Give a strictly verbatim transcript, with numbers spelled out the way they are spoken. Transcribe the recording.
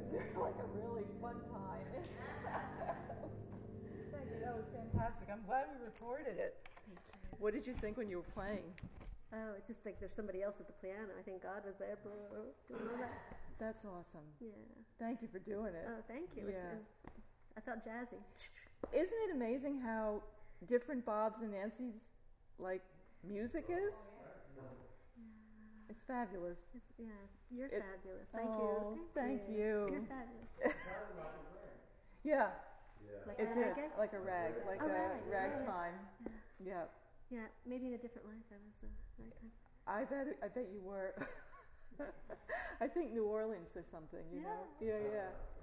was like a really fun time. Thank you, that was fantastic. I'm glad we recorded it. Thank you. What did you think when you were playing? Oh, it's just like there's somebody else at the piano. I think God was there bro, doing all that. That's awesome. Yeah. Thank you for doing it. Oh, thank you. Yeah. It was, it was, I felt jazzy. Isn't it amazing how different Bob's and Nancy's like music is? Yeah. It's fabulous. It's, yeah, you're It- fabulous. Thank oh, you. thank you. You're fabulous. Yeah, Like it a did. reggae? Like a rag, like A a rag, ragtime. Yeah. Yeah. Yeah, maybe in a different life I was a ragtime. I bet. I bet you were. I think New Orleans or something. You Yeah. know. Yeah, yeah.